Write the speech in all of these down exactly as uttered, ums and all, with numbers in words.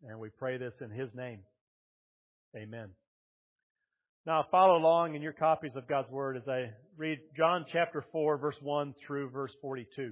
And we pray this in His name. Amen. Now follow along in your copies of God's Word as I read John chapter four, verse one through verse forty-two.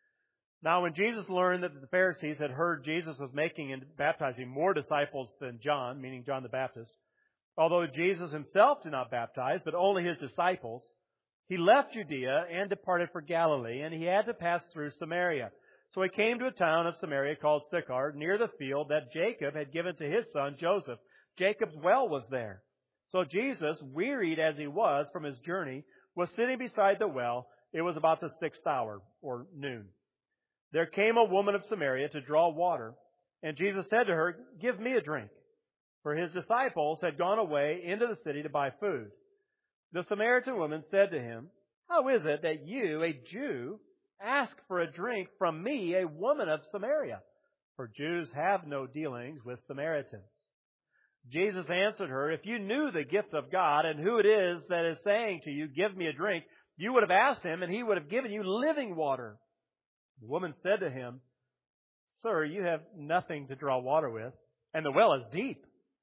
Now when Jesus learned that the Pharisees had heard Jesus was making and baptizing more disciples than John, meaning John the Baptist, although Jesus Himself did not baptize, but only His disciples, He left Judea and departed for Galilee, and He had to pass through Samaria. So He came to a town of Samaria called Sychar, near the field that Jacob had given to his son Joseph. Jacob's well was there. So Jesus, wearied as He was from His journey, was sitting beside the well. It was about the sixth hour, or noon. There came a woman of Samaria to draw water, and Jesus said to her, "Give me a drink." For His disciples had gone away into the city to buy food. The Samaritan woman said to Him, "How is it that you, a Jew, ask for a drink from me, a woman of Samaria? For Jews have no dealings with Samaritans." Jesus answered her, "If you knew the gift of God and who it is that is saying to you, 'Give me a drink,' you would have asked Him, and He would have given you living water." The woman said to Him, "Sir, you have nothing to draw water with, and the well is deep.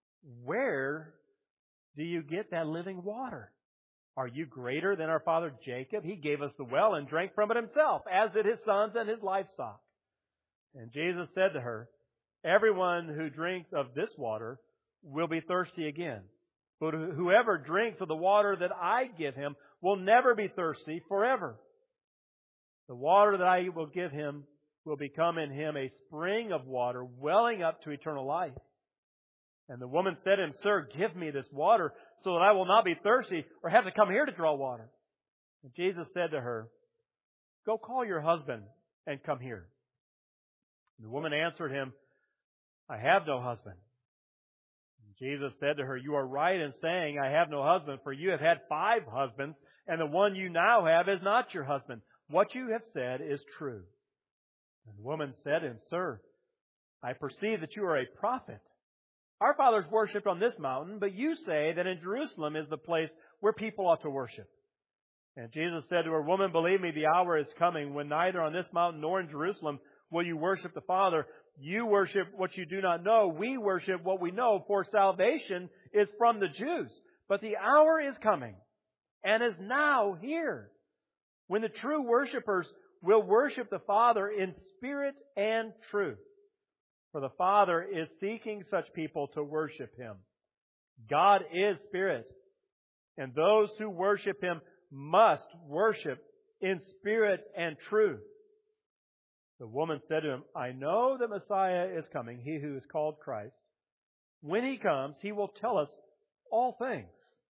Where do you get that living water? Are you greater than our father Jacob? He gave us the well and drank from it himself, as did his sons and his livestock." And Jesus said to her, "Everyone who drinks of this water will be thirsty again. But whoever drinks of the water that I give him will never be thirsty forever. The water that I will give him will become in him a spring of water welling up to eternal life." And the woman said to Him, "Sir, give me this water so that I will not be thirsty or have to come here to draw water." And Jesus said to her, "Go call your husband and come here." And the woman answered Him, "I have no husband." And Jesus said to her, "You are right in saying, 'I have no husband,' for you have had five husbands, and the one you now have is not your husband. What you have said is true." And the woman said to Him, "Sir, I perceive that you are a prophet. Our fathers worshipped on this mountain, but you say that in Jerusalem is the place where people ought to worship." And Jesus said to her, "Woman, believe me, the hour is coming when neither on this mountain nor in Jerusalem will you worship the Father. You worship what you do not know. We worship what we know, for salvation is from the Jews. But the hour is coming, and is now here, when the true worshipers will worship the Father in spirit and truth. For the Father is seeking such people to worship Him. God is spirit, and those who worship Him must worship in spirit and truth." The woman said to Him, "I know that Messiah is coming, He who is called Christ. When He comes, He will tell us all things."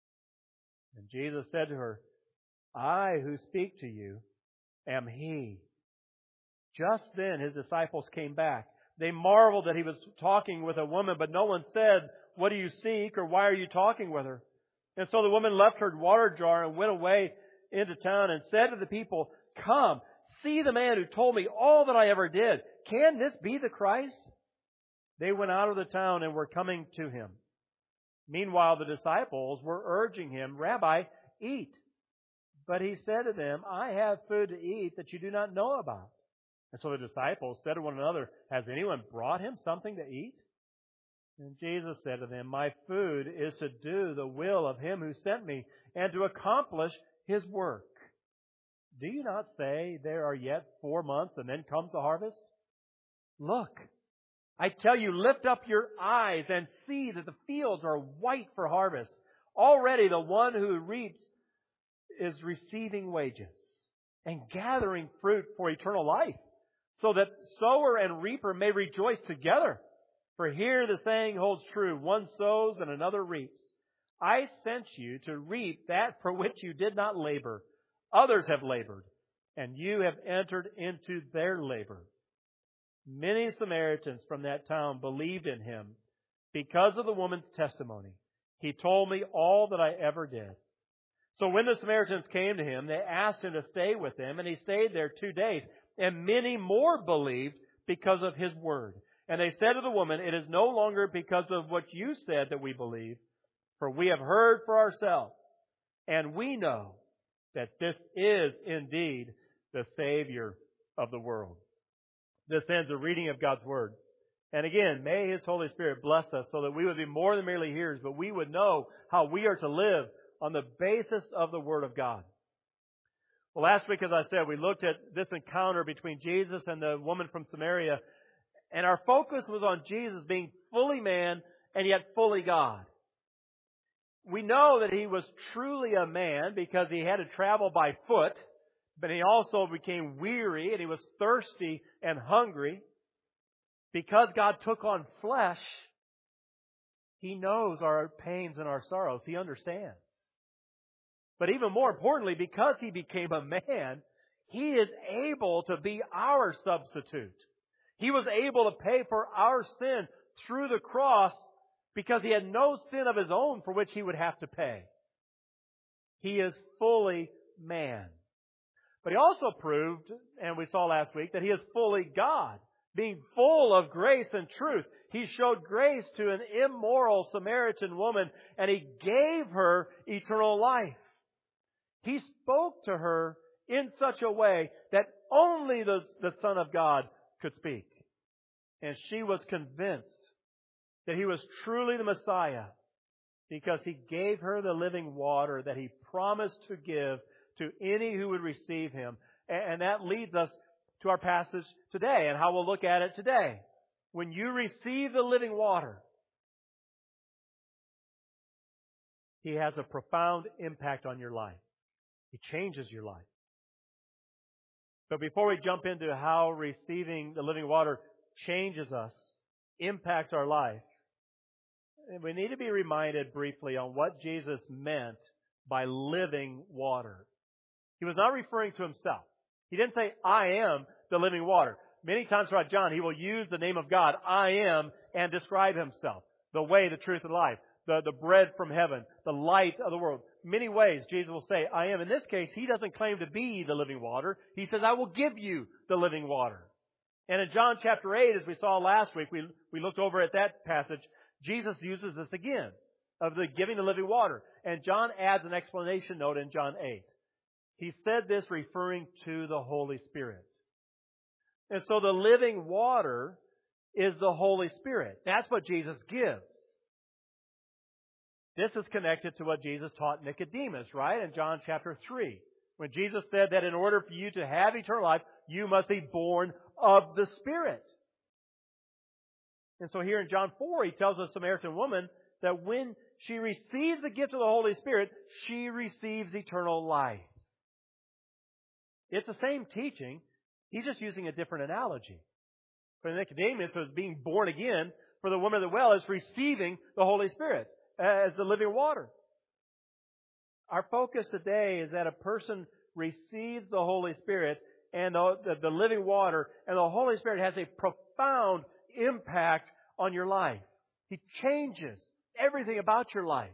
And Jesus said to her, "I who speak to you am He." Just then His disciples came back. They marveled that He was talking with a woman, but no one said, "What do you seek?" or "Why are you talking with her?" And so the woman left her water jar and went away into town and said to the people, "Come, see the man who told me all that I ever did. Can this be the Christ?" They went out of the town and were coming to Him. Meanwhile, the disciples were urging Him, "Rabbi, eat." But He said to them, "I have food to eat that you do not know about." And so the disciples said to one another, "Has anyone brought Him something to eat?" And Jesus said to them, "My food is to do the will of Him who sent me and to accomplish His work. Do you not say, 'There are yet four months and then comes the harvest'? Look, I tell you, lift up your eyes and see that the fields are white for harvest. Already the one who reaps is receiving wages and gathering fruit for eternal life, so that sower and reaper may rejoice together. For here the saying holds true, one sows and another reaps. I sent you to reap that for which you did not labor. Others have labored, and you have entered into their labor." Many Samaritans from that town believed in Him because of the woman's testimony. "He told me all that I ever did." So when the Samaritans came to Him, they asked Him to stay with them, and He stayed there two days. And many more believed because of His word. And they said to the woman, "It is no longer because of what you said that we believe, for we have heard for ourselves, and we know that this is indeed the Savior of the world." This ends the reading of God's Word. And again, may His Holy Spirit bless us so that we would be more than merely hearers, but we would know how we are to live on the basis of the Word of God. Well, last week, as I said, we looked at this encounter between Jesus and the woman from Samaria, and our focus was on Jesus being fully man and yet fully God. We know that He was truly a man because He had to travel by foot, but He also became weary and He was thirsty and hungry. Because God took on flesh, He knows our pains and our sorrows. He understands. But even more importantly, because He became a man, He is able to be our substitute. He was able to pay for our sin through the cross because He had no sin of His own for which He would have to pay. He is fully man. But He also proved, and we saw last week, that He is fully God. Being full of grace and truth, He showed grace to an immoral Samaritan woman, and He gave her eternal life. He spoke to her in such a way that only the, the Son of God could speak. And she was convinced that He was truly the Messiah because He gave her the living water that He promised to give to any who would receive Him. And that leads us to our passage today and how we'll look at it today. When you receive the living water, He has a profound impact on your life. He changes your life. But before we jump into how receiving the living water changes us, impacts our life, we need to be reminded briefly on what Jesus meant by living water. He was not referring to Himself. He didn't say, I am the living water. Many times throughout John, He will use the name of God, I am, and describe Himself. The way, the truth, and life. The, the bread from heaven. The light of the world. Many ways Jesus will say, I am. In this case, He doesn't claim to be the living water. He says, I will give you the living water. And in John chapter eight, as we saw last week, we, we looked over at that passage, Jesus uses this again, of the giving the living water. And John adds an explanation note in John eight. He said this referring to the Holy Spirit. And so the living water is the Holy Spirit. That's what Jesus gives. This is connected to what Jesus taught Nicodemus, right? In John chapter three. When Jesus said that in order for you to have eternal life, you must be born of the Spirit. And so here in John four, He tells the Samaritan woman that when she receives the gift of the Holy Spirit, she receives eternal life. It's the same teaching. He's just using a different analogy. For Nicodemus, it was being born again. For the woman at the well, is receiving the Holy Spirit as the living water. Our focus today is that a person receives the Holy Spirit and the, the, the living water, and the Holy Spirit has a profound impact on your life. He changes everything about your life.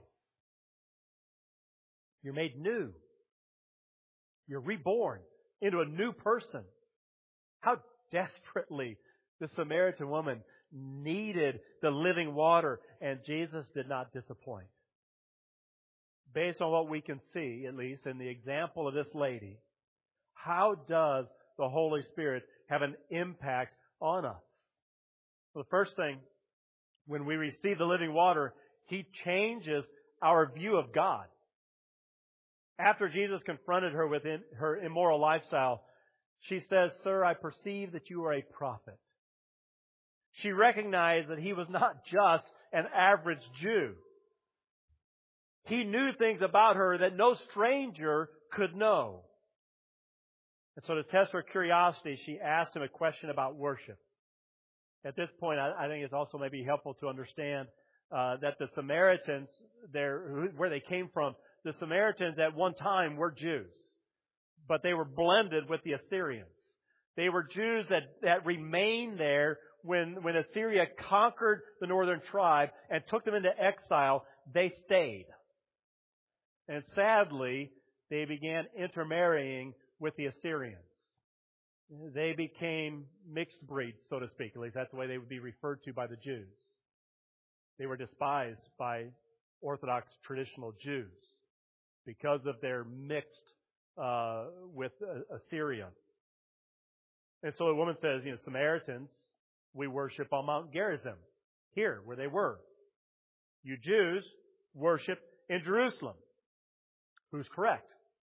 You're made new. You're reborn into a new person. How desperately the Samaritan woman needed the living water, and Jesus did not disappoint. Based on what we can see, at least in the example of this lady, how does the Holy Spirit have an impact on us? Well, the first thing, when we receive the living water, He changes our view of God. After Jesus confronted her with her immoral lifestyle, she says, Sir, I perceive that you are a prophet. She recognized that He was not just an average Jew. He knew things about her that no stranger could know. And so to test her curiosity, she asked Him a question about worship. At this point, I, I think it's also maybe helpful to understand uh, that the Samaritans, there, where they came from, the Samaritans at one time were Jews, but they were blended with the Assyrians. They were Jews that, that remained there when, when Assyria conquered the northern tribe and took them into exile. They stayed. And sadly, they began intermarrying with the Assyrians. They became mixed breeds, so to speak. At least that's the way they would be referred to by the Jews. They were despised by Orthodox traditional Jews because of their mixed uh, with uh, Assyria. And so the woman says, you know, Samaritans, We worship on Mount Gerizim, here where they were. You Jews worship in Jerusalem. Who's correct?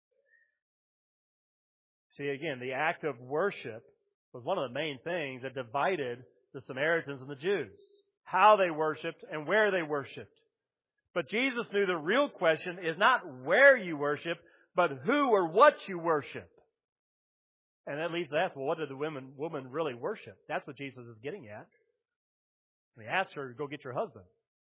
See, again, the act of worship was one of the main things that divided the Samaritans and the Jews. How they worshiped and where they worshiped. But Jesus knew the real question is not where you worship, but who or what you worship. And that leads to ask, well, what did the woman, woman really worship? That's what Jesus is getting at. And he asked her to go get your husband.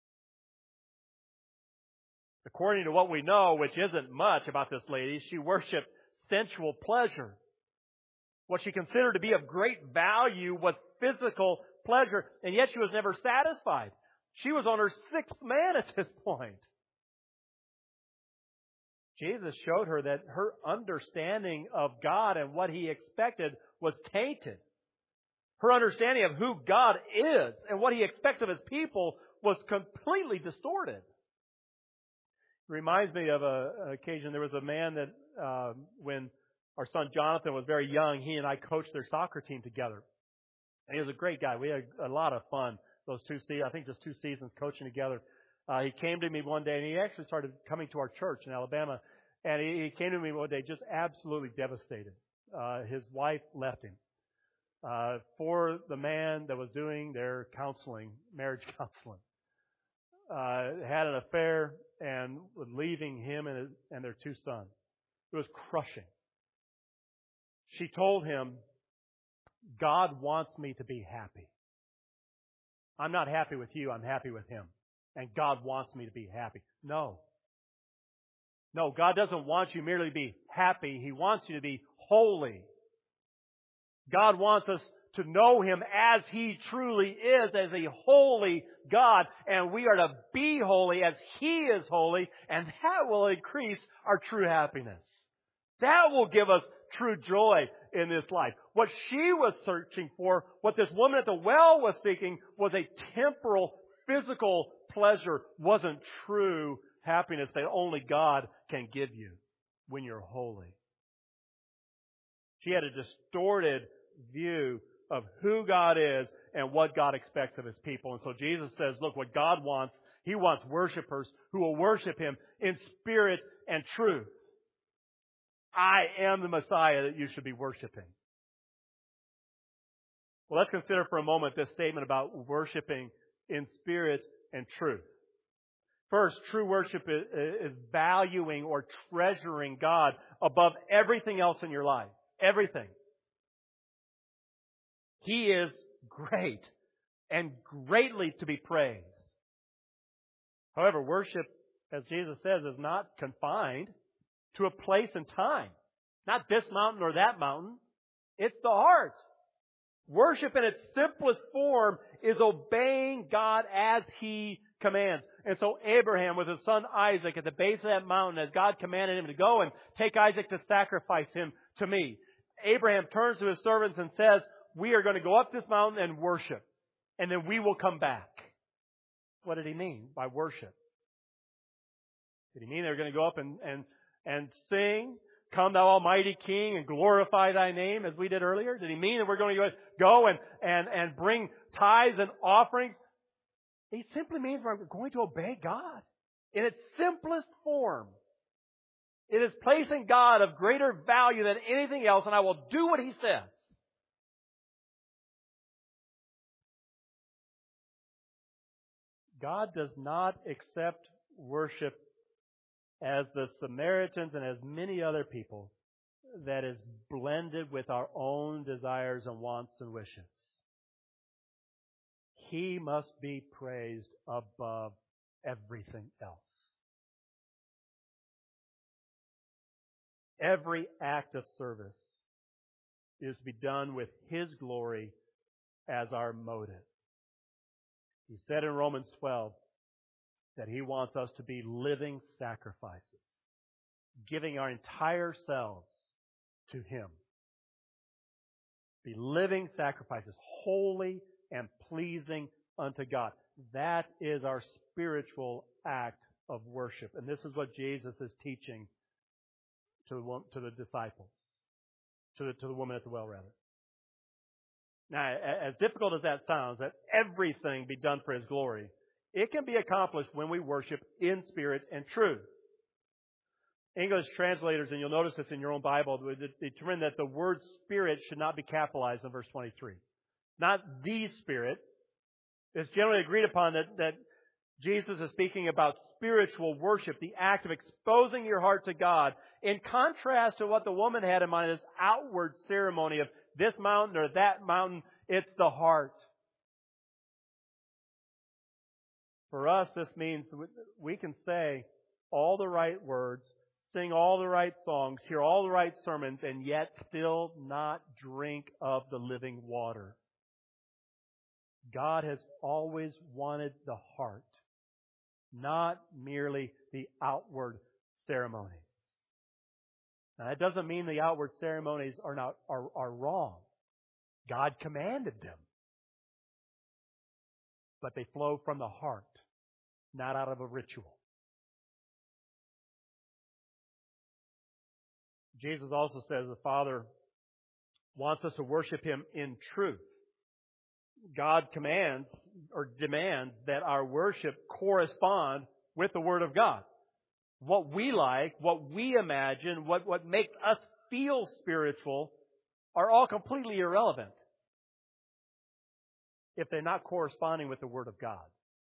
According to what we know, which isn't much about this lady, she worshiped sensual pleasure. What she considered to be of great value was physical pleasure, and yet she was never satisfied. She was on her sixth man at this point. Jesus showed her that her understanding of God and what He expected was tainted. Her understanding of who God is and what He expects of His people was completely distorted. It reminds me of a, an occasion. There was a man that uh, when our son Jonathan was very young, he and I coached their soccer team together. And he was a great guy. We had a lot of fun those two seasons. I think just two seasons coaching together. Uh, he came to me one day, and he actually started coming to our church in Alabama. And he, he came to me one day just absolutely devastated. Uh, his wife left him uh, for the man that was doing their counseling, marriage counseling. Uh, had an affair and was leaving him and, his, and their two sons. It was crushing. She told him, God wants me to be happy. I'm not happy with you, I'm happy with Him. And God wants me to be happy. No. No, God doesn't want you merely to be happy. He wants you to be holy. God wants us to know Him as He truly is, as a holy God. And we are to be holy as He is holy. And that will increase our true happiness. That will give us true joy in this life. What she was searching for, what this woman at the well was seeking, was a temporal, physical pleasure. Wasn't true happiness that only God can give you when you're holy. She had a distorted view of who God is and what God expects of His people. And so Jesus says, look, what God wants, He wants worshipers who will worship Him in spirit and truth. I am the Messiah that you should be worshiping. Well, let's consider for a moment this statement about worshiping in spirit and truth. First, true worship is valuing or treasuring God above everything else in your life. Everything. He is great and greatly to be praised. However, worship, as Jesus says, is not confined to a place and time. Not this mountain or that mountain. It's the heart. Worship in its simplest form is obeying God as He commands. And so Abraham with his son Isaac at the base of that mountain, as God commanded him to go and take Isaac to sacrifice him to me. Abraham turns to his servants and says, we are going to go up this mountain and worship. And then we will come back. What did he mean by worship? Did he mean they were going to go up and, and And sing, come thou almighty King, and glorify thy name, as we did earlier? Did he mean that we're going to go and, and, and bring tithes and offerings? He simply means we're going to obey God in its simplest form. It is placing God of greater value than anything else, and I will do what He says. God does not accept worship as the Samaritans and as many other people that is blended with our own desires and wants and wishes. He must be praised above everything else. Every act of service is to be done with His glory as our motive. He said in Romans twelve that He wants us to be living sacrifices, giving our entire selves to Him. Be living sacrifices, holy and pleasing unto God. That is our spiritual act of worship. And this is what Jesus is teaching to the, to the disciples, to the, to the woman at the well, rather. Now, as difficult as that sounds, that everything be done for His glory, it can be accomplished when we worship in spirit and truth. English translators, and you'll notice this in your own Bible, determine that the word Spirit should not be capitalized in verse twenty-three. Not the Spirit. It's generally agreed upon that, that Jesus is speaking about spiritual worship, the act of exposing your heart to God, in contrast to what the woman had in mind, this outward ceremony of this mountain or that mountain. It's the heart. For us, this means we can say all the right words, sing all the right songs, hear all the right sermons, and yet still not drink of the living water. God has always wanted the heart, not merely the outward ceremonies. Now, that doesn't mean the outward ceremonies are not are, are wrong. God commanded them. But they flow from the heart, not out of a ritual. Jesus also says the Father wants us to worship Him in truth. God commands or demands that our worship correspond with the Word of God. What we like, what we imagine, what, what makes us feel spiritual are all completely irrelevant if they're not corresponding with the Word of God.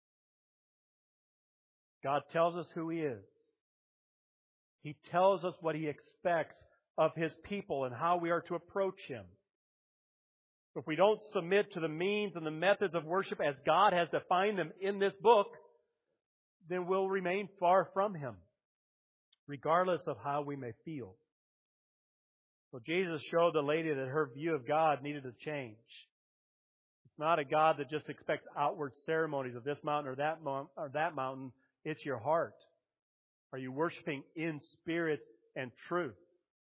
God tells us who He is. He tells us what He expects of His people and how we are to approach Him. If we don't submit to the means and the methods of worship as God has defined them in this book, then we'll remain far from Him, regardless of how we may feel. So Jesus showed the lady that her view of God needed to change. It's not a God that just expects outward ceremonies of this mountain or that mo- or that mountain. It's your heart. Are you worshiping in spirit and truth?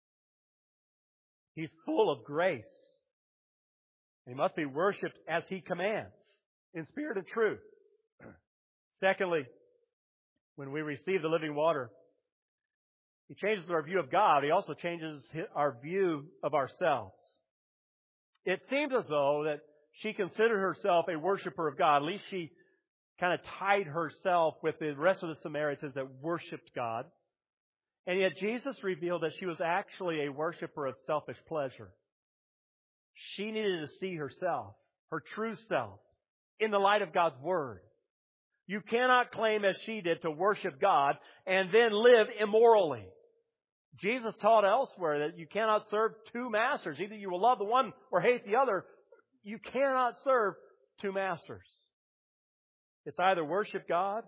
He's full of grace. He must be worshipped as He commands, in spirit and truth. Secondly, when we receive the living water, He changes our view of God. He also changes our view of ourselves. It seems as though that she considered herself a worshiper of God. At least she kind of tied herself with the rest of the Samaritans that worshipped God. And yet Jesus revealed that she was actually a worshiper of selfish pleasure. She needed to see herself, her true self, in the light of God's Word. You cannot claim as she did to worship God and then live immorally. Jesus taught elsewhere that you cannot serve two masters. Either you will love the one or hate the other. You cannot serve two masters. It's either worship God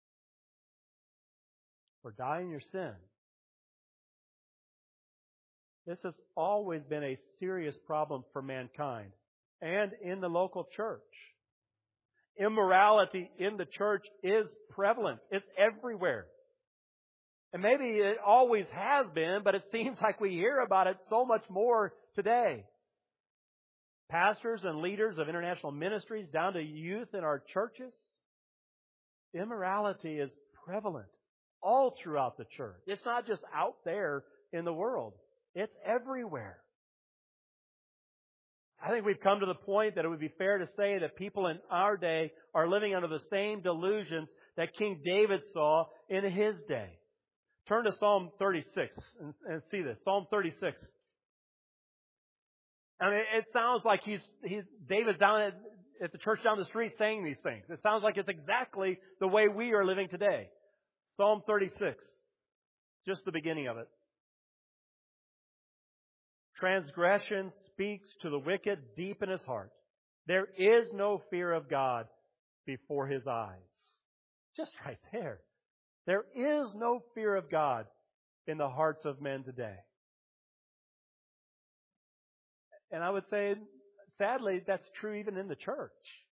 or die in your sin. This has always been a serious problem for mankind and in the local church. Immorality in the church is prevalent. It's everywhere. And maybe it always has been, but it seems like we hear about it so much more today. Pastors and leaders of international ministries down to youth in our churches, immorality is prevalent all throughout the church. It's not just out there in the world. It's everywhere. I think we've come to the point that it would be fair to say that people in our day are living under the same delusions that King David saw in his day. Turn to Psalm thirty-six and, and see this. Psalm thirty-six. I mean, it sounds like he's, he's David's down at, at the church down the street saying these things. It sounds like it's exactly the way we are living today. Psalm thirty-six. Just the beginning of it. Transgression speaks to the wicked deep in his heart. There is no fear of God before his eyes. Just right there. There is no fear of God in the hearts of men today. And I would say, sadly, that's true even in the church.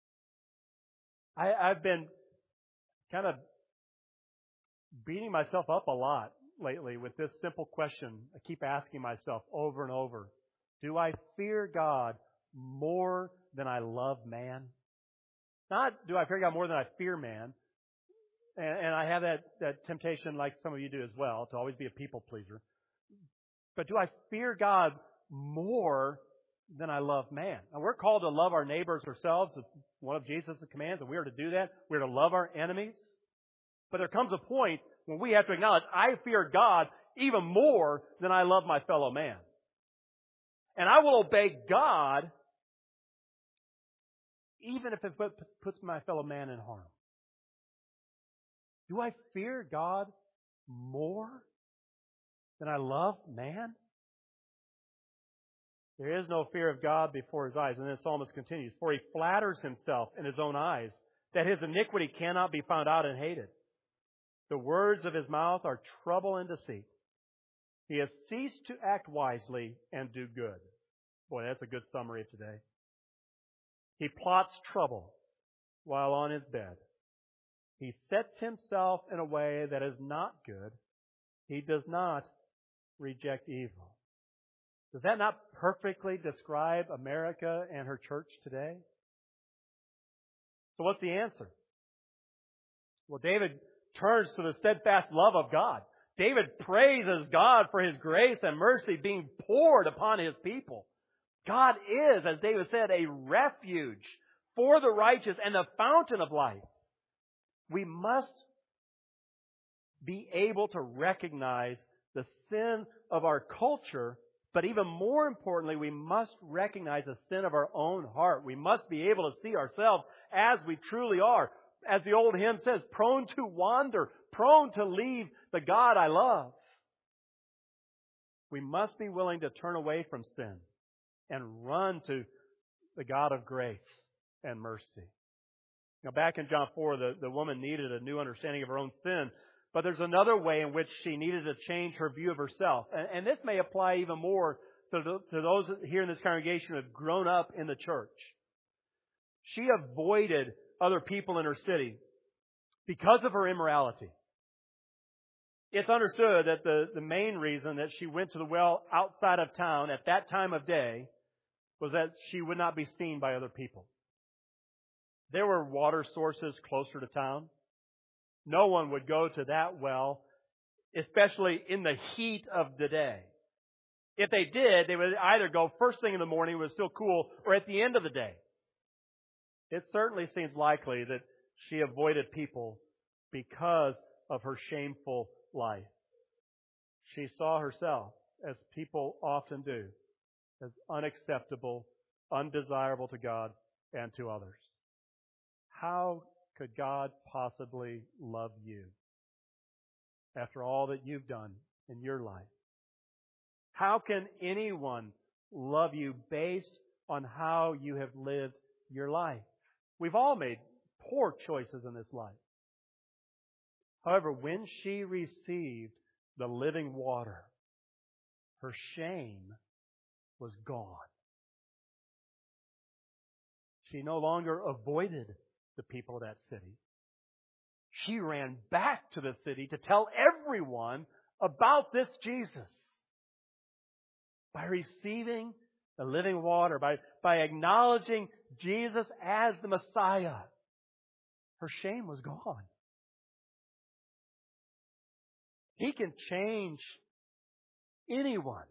I, I've been kind of beating myself up a lot lately with this simple question. I keep asking myself over and over. Do I fear God more than I love man? Not do I fear God more than I fear man. And, and I have that, that temptation, like some of you do as well, to always be a people pleaser. But do I fear God more than I love man. And we're called to love our neighbors ourselves. It's one of Jesus' commands, and we are to do that. We're to love our enemies. But there comes a point when we have to acknowledge, I fear God even more than I love my fellow man. And I will obey God even if it puts my fellow man in harm. Do I fear God more than I love man? There is no fear of God before his eyes. And then the psalmist continues, for he flatters himself in his own eyes that his iniquity cannot be found out and hated. The words of his mouth are trouble and deceit. He has ceased to act wisely and do good. Boy, that's a good summary of today. He plots trouble while on his bed. He sets himself in a way that is not good. He does not reject evil. Does that not perfectly describe America and her church today? So what's the answer? Well, David turns to the steadfast love of God. David praises God for His grace and mercy being poured upon His people. God is, as David said, a refuge for the righteous and the fountain of life. We must be able to recognize the sin of our culture, but even more importantly, we must recognize the sin of our own heart. We must be able to see ourselves as we truly are. As the old hymn says, prone to wander, prone to leave the God I love. We must be willing to turn away from sin and run to the God of grace and mercy. Now, back in John four, the, the woman needed a new understanding of her own sin, but there's another way in which she needed to change her view of herself. And, and this may apply even more to, the, to those here in this congregation who have grown up in the church. She avoided other people in her city because of her immorality. It's understood that the, the main reason that she went to the well outside of town at that time of day was that she would not be seen by other people. There were water sources closer to town. No one would go to that well, especially in the heat of the day. If they did, they would either go first thing in the morning, it was still cool, or at the end of the day. It certainly seems likely that she avoided people because of her shameful life. She saw herself, as people often do, as unacceptable, undesirable to God and to others. How could God possibly love you after all that you've done in your life? How can anyone love you based on how you have lived your life? We've all made poor choices in this life. However, when she received the living water, her shame was gone. She no longer avoided the people of that city. She ran back to the city to tell everyone about this Jesus. By receiving the living water, by, by acknowledging Jesus as the Messiah, her shame was gone. He can change anyone.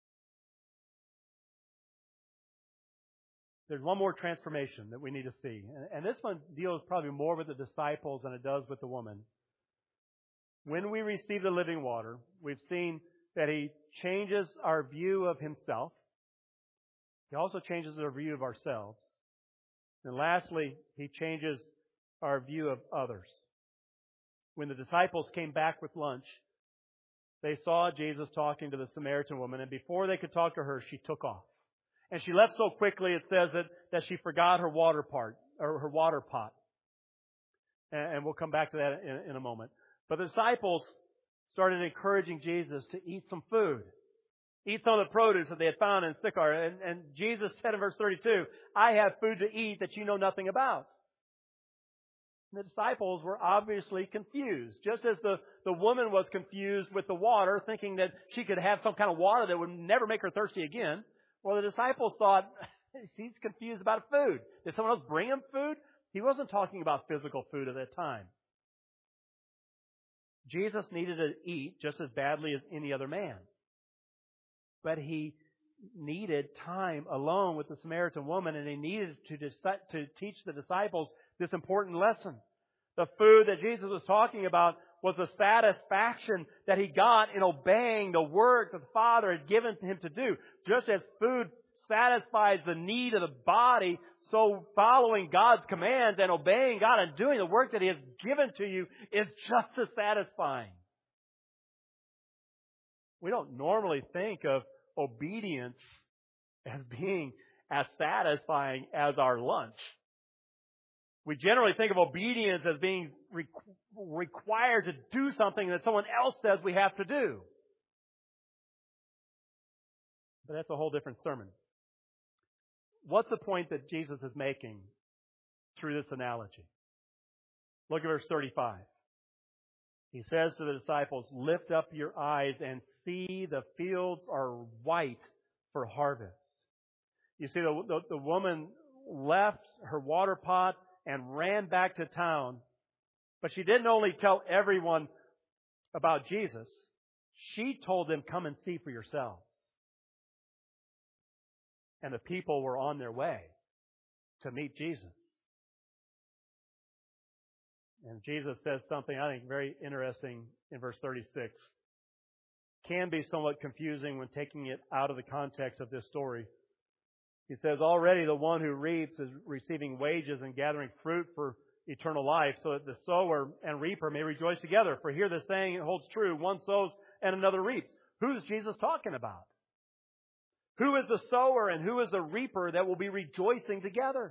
There's one more transformation that we need to see. And this one deals probably more with the disciples than it does with the woman. When we receive the living water, we've seen that He changes our view of Himself. He also changes our view of ourselves. And lastly, He changes our view of others. When the disciples came back with lunch, they saw Jesus talking to the Samaritan woman, and before they could talk to her, she took off. And she left so quickly, it says that, that she forgot her water part, or her water pot. And, and we'll come back to that in, in a moment. But the disciples started encouraging Jesus to eat some food. Eat some of the produce that they had found in Sychar. And, and Jesus said in verse thirty-two, I have food to eat that you know nothing about. And the disciples were obviously confused. Just as the, the woman was confused with the water, thinking that she could have some kind of water that would never make her thirsty again. Well, the disciples thought, he's confused about food. Did someone else bring him food? He wasn't talking about physical food at that time. Jesus needed to eat just as badly as any other man. But He needed time alone with the Samaritan woman, and he needed to, deci- to teach the disciples this important lesson. The food that Jesus was talking about was the satisfaction that he got in obeying the work that the Father had given him to do. Just as food satisfies the need of the body, so following God's commands and obeying God and doing the work that He has given to you is just as satisfying. We don't normally think of obedience as being as satisfying as our lunch. We generally think of obedience as being re- required to do something that someone else says we have to do. But that's a whole different sermon. What's the point that Jesus is making through this analogy? Look at verse thirty-five. He says to the disciples, "Lift up your eyes and see the fields are white for harvest." You see, the, the, the woman left her water pot and ran back to town. But she didn't only tell everyone about Jesus. She told them, "Come and see for yourselves." And the people were on their way to meet Jesus. And Jesus says something I think very interesting in verse thirty-six. Can be somewhat confusing when taking it out of the context of this story. He says, "Already the one who reaps is receiving wages and gathering fruit for eternal life, so that the sower and reaper may rejoice together. For here the saying holds true, one sows and another reaps." Who is Jesus talking about? Who is the sower and who is the reaper that will be rejoicing together?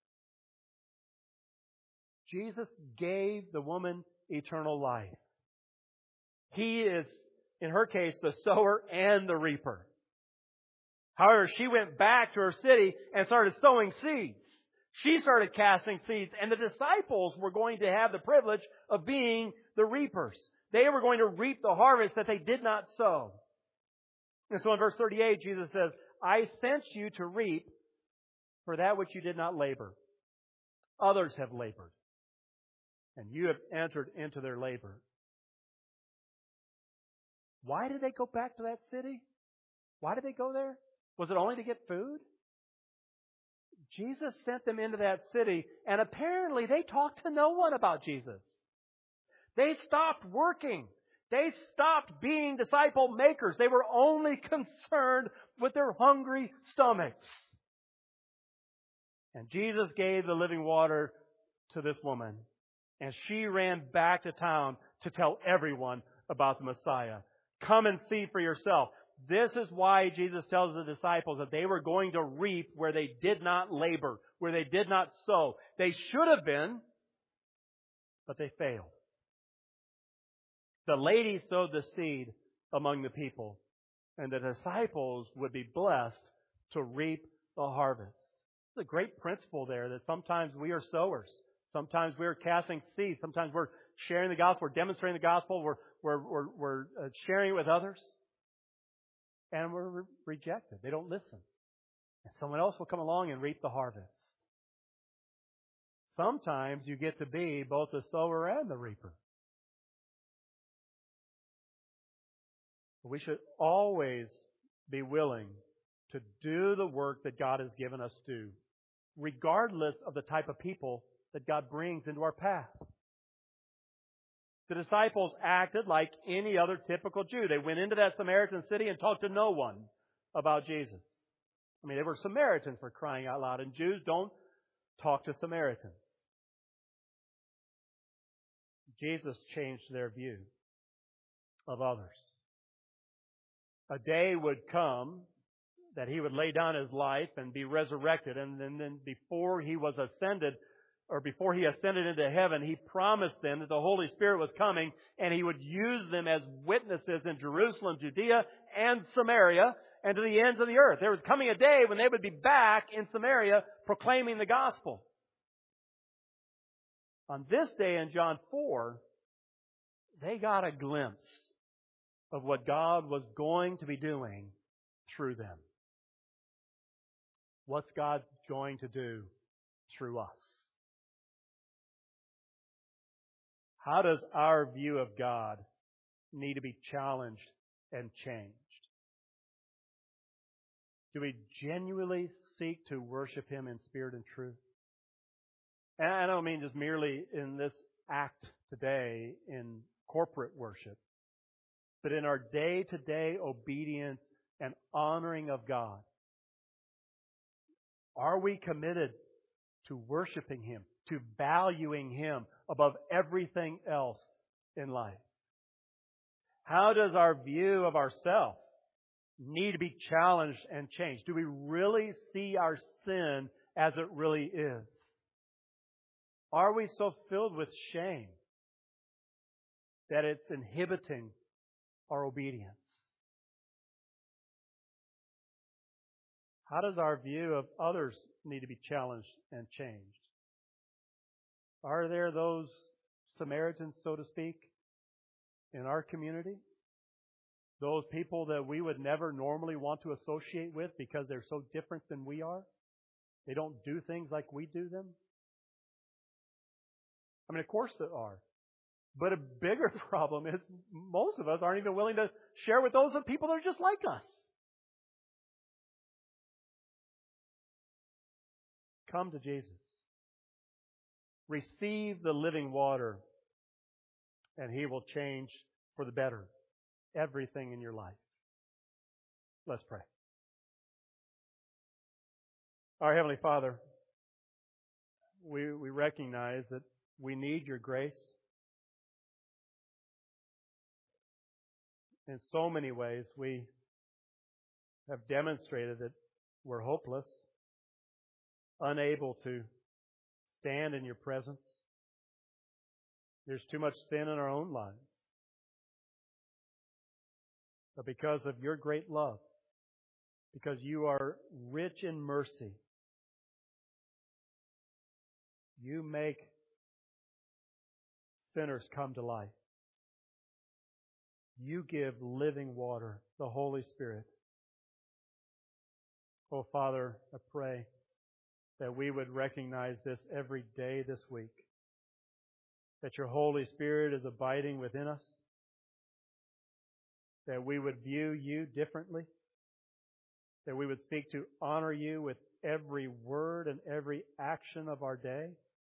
Jesus gave the woman eternal life. He is, in her case, the sower and the reaper. However, she went back to her city and started sowing seeds. She started casting seeds, and the disciples were going to have the privilege of being the reapers. They were going to reap the harvest that they did not sow. And so in verse thirty-eight, Jesus says, "I sent you to reap for that which you did not labor. Others have labored, and you have entered into their labor." Why did they go back to that city? Why did they go there? Was it only to get food? Jesus sent them into that city, and apparently they talked to no one about Jesus. They stopped working. They stopped being disciple makers. They were only concerned with their hungry stomachs. And Jesus gave the living water to this woman, and she ran back to town to tell everyone about the Messiah. Come and see for yourself. This is why Jesus tells the disciples that they were going to reap where they did not labor, where they did not sow. They should have been, but they failed. The lady sowed the seed among the people, and the disciples would be blessed to reap the harvest. It's a great principle there that sometimes we are sowers. Sometimes we're casting seeds. Sometimes we're sharing the gospel. We're demonstrating the gospel. We're, we're, we're, we're sharing it with others. And we're re- rejected. They don't listen. And someone else will come along and reap the harvest. Sometimes you get to be both the sower and the reaper. We should always be willing to do the work that God has given us to do, regardless of the type of people that God brings into our path. The disciples acted like any other typical Jew. They went into that Samaritan city and talked to no one about Jesus. I mean, they were Samaritans, for crying out loud, and Jews don't talk to Samaritans. Jesus changed their view of others. A day would come that He would lay down His life and be resurrected, and then, then before He was ascended, or before He ascended into heaven, He promised them that the Holy Spirit was coming, and He would use them as witnesses in Jerusalem, Judea, and Samaria, and to the ends of the earth. There was coming a day when they would be back in Samaria proclaiming the gospel. On this day in John four, they got a glimpse of what God was going to be doing through them. What's God going to do through us? How does our view of God need to be challenged and changed? Do we genuinely seek to worship Him in spirit and truth? And I don't mean just merely in this act today in corporate worship, but in our day-to-day obedience and honoring of God. Are we committed to worshiping Him, to valuing Him above everything else in life? How does our view of ourselves need to be challenged and changed? Do we really see our sin as it really is? Are we so filled with shame that it's inhibiting our obedience? How does our view of others need to be challenged and changed? Are there those Samaritans, so to speak, in our community? Those people that we would never normally want to associate with because they're so different than we are? They don't do things like we do them? I mean, of course there are. But a bigger problem is most of us aren't even willing to share with those people that are just like us. Come to Jesus. Receive the living water, and He will change for the better everything in your life. Let's pray. Our Heavenly Father, we, we recognize that we need Your grace. In so many ways, we have demonstrated that we're hopeless, unable to stand in Your presence. There's too much sin in our own lives. But because of Your great love, because You are rich in mercy, You make sinners come to life. You give living water, the Holy Spirit. Oh, Father, I pray that we would recognize this every day this week, that Your Holy Spirit is abiding within us, that we would view You differently, that we would seek to honor You with every word and every action of our day,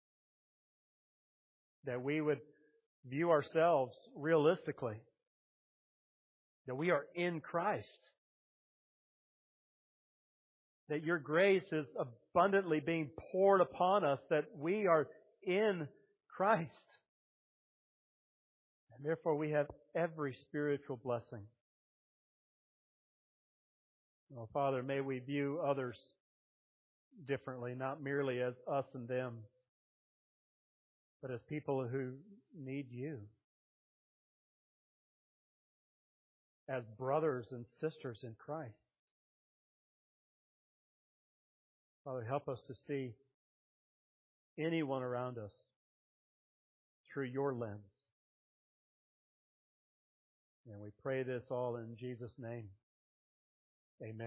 that we would view ourselves realistically, that we are in Christ, that Your grace is abundantly being poured upon us, that we are in Christ. And therefore we have every spiritual blessing. Oh, Father, may we view others differently, not merely as us and them, but as people who need You, as brothers and sisters in Christ. Father, help us to see anyone around us through Your lens. And we pray this all in Jesus' name. Amen.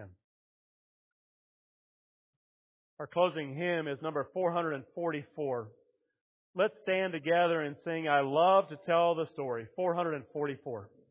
Our closing hymn is number four forty-four. Let's stand together and sing, I Love to Tell the Story. four forty-four.